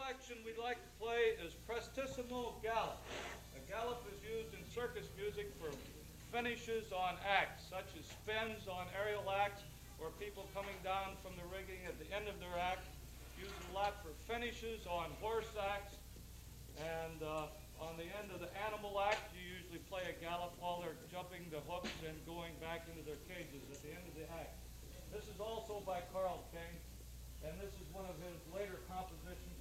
action we'd like to play is Prestissimo Gallop. A gallop is used in circus music for finishes on acts, such as spins on aerial acts, or people coming down from the rigging at the end of their act. Used a lot for finishes on horse acts, and on the end of the animal act, you usually play a gallop while they're jumping the hooks and going back into their cages at the end of the act. This is also by Carl King, and this is one of his later compositions